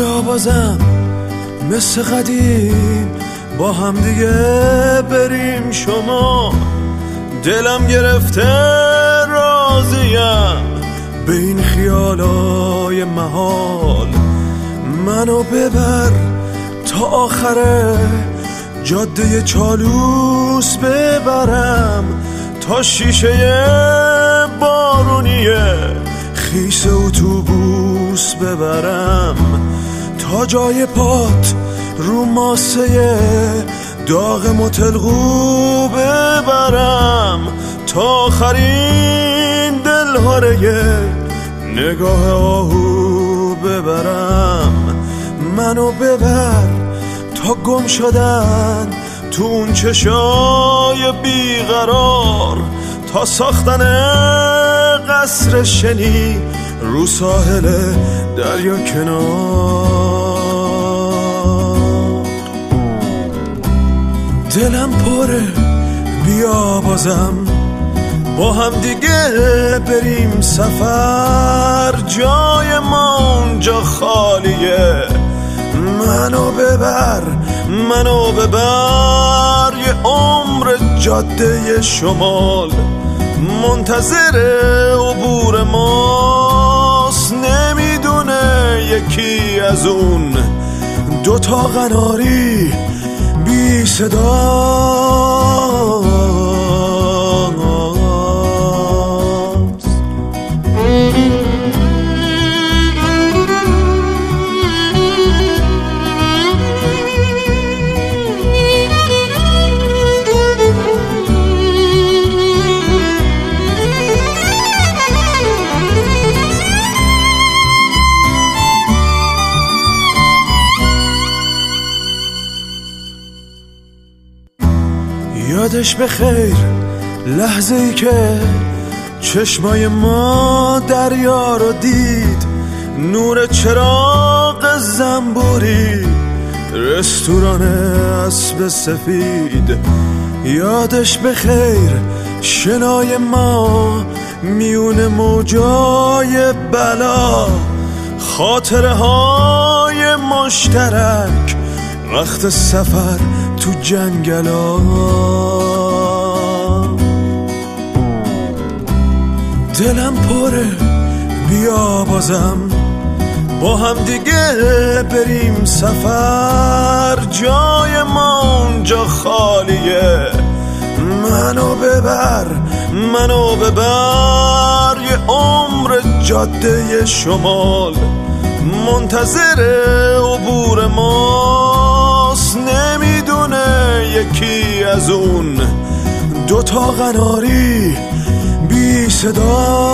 بیا بازم مثل قدیم با هم دیگه بریم شما. دلم گرفته راضیم به این خیالای محال. منو ببر تا آخره جاده چالوس ببرم، تا شیشه بارونیه خیس اتوبوس ببرم، تا جای پات رو ماسه داغ متلقو ببرم، تا آخرین دلهاره نگاه آهو ببرم. منو ببر تا گم شدن تو اون چشای بیقرار، تا ساختن قصر شنی رو ساحل دریا کنار. دلم پره بیا بازم با هم دیگه بریم سفر، جای ما اونجا خالیه. منو ببر یه عمر جاده شمال منتظر عبور ماست. نمیدونه یکی از اون دوتا قناری بی صداست. یادش بخیر لحظه ای که چشمای ما دریا رو دید، نور چراغ زنبوری رستوران اسب سفید. یادش بخیر شنای ما میون موجای بلا، خاطره های مشترک وقت سفر تو جنگلا. دلم پره بیا بازم با هم دیگه بریم سفر، جای ما اونجا خالیه. منو ببر یه عمر جاده شمال منتظر عبور ماست. نمیدونه یکی از اون دوتا قناری بی صدا